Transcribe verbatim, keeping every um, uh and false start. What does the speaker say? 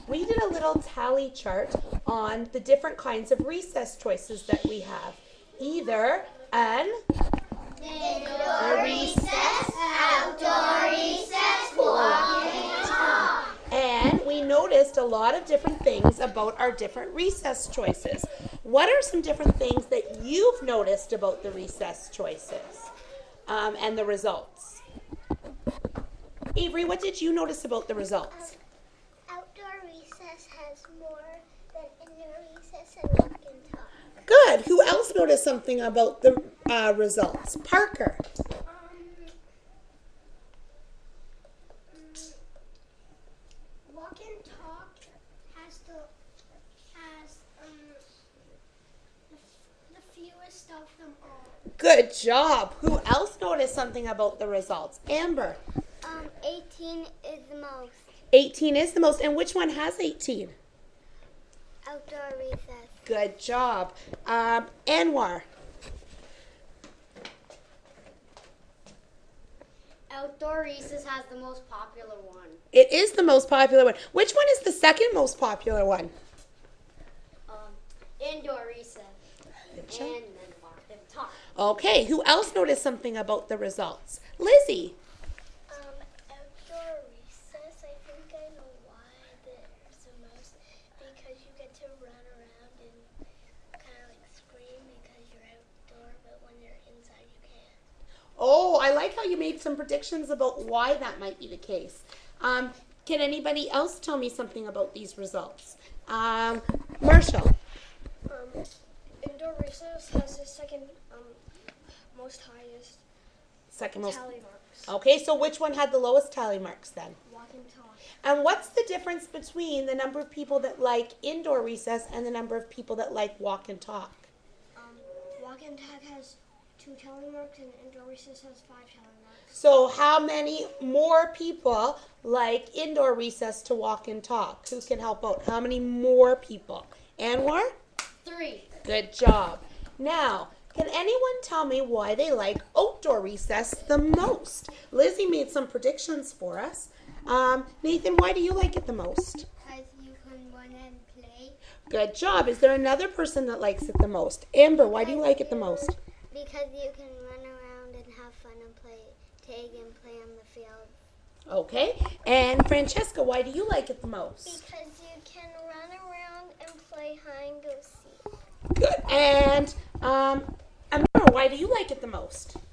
we did a little tally chart on the different kinds of recess choices that we have. Either an indoor recess, outdoor recess, walk and talk. And we noticed a lot of different things about our different recess choices. What are some different things that you've noticed about the recess choices um, and the results? Avery, what did you notice about the results? Um, outdoor recess has more than indoor recess and walk and talk. Good. Who else noticed something about the uh, results? Parker. Um, walk and talk has the has um the, the fewest of them all. Good job. Who else noticed something about the results? Amber. Um, eighteen is the most. eighteen is the most. And which one has eighteen? Outdoor recess. Good job. Um, Anwar. Outdoor recess has the most popular one. It is the most popular one. Which one is the second most popular one? Um, indoor recess. Good job. And then walk and talk. Okay. Who else noticed something about the results? Lizzie. Um, outdoor recess, I think I know why there's the most, because you get to run around and kind of like scream because you're outdoor, but when you're inside you can't. Oh, I like how you made some predictions about why that might be the case. Um, can anybody else tell me something about these results? Um, Marshall. Um, indoor recess has the second um, most highest Second most. tally marks. Okay, so which one had the lowest tally marks then? Walk and talk. And what's the difference between the number of people that like indoor recess and the number of people that like walk and talk? Um, walk and talk has two tally marks and indoor recess has five tally marks. So how many more people like indoor recess to walk and talk? Who can help out? How many more people? Anwar? Three. Good job. Now, can anyone tell me why they like outdoor recess the most? Lizzie made some predictions for us. Um, Nathan, why do you like it the most? Because you can run and play. Good job. Is there another person that likes it the most? Amber, why do you like it the most? Because you can run around and have fun and play tag and play on the field. Okay. And Francesca, why do you like it the most? Because you can run around and play hide and go seek. Good. And um, Amira, why do you like it the most?